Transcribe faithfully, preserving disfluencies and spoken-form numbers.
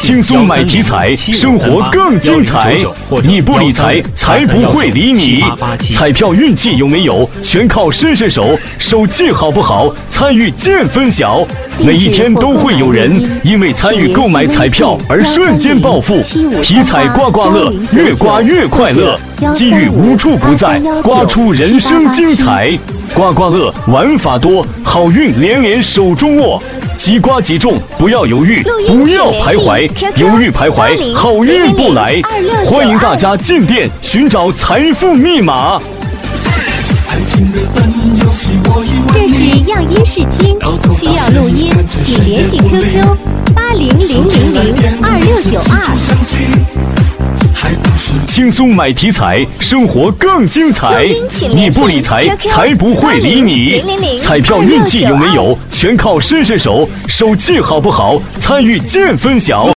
轻松买体彩，生活更精彩。你不理财，才不会理你。彩票运气有没有，全靠伸伸手。手气好不好，参与见分晓。每一天都会有人因为参与购买彩票而瞬间暴富。体彩刮刮乐，越刮越快乐，机遇无处不在，刮出人生精彩。刮刮乐玩法多，好运连连手中握。即刮即中，不要犹豫，不要徘徊，犹豫徘徊，好运不来。欢迎大家进店寻找财富密码。 这是样音视听，需要录音，请联系 Q Q 八零零零零二六九二。 轻松买体彩，生活更精彩。你不理财，才不会理你。彩票运气有没有，全靠伸伸手。手气好不好，参与见分晓。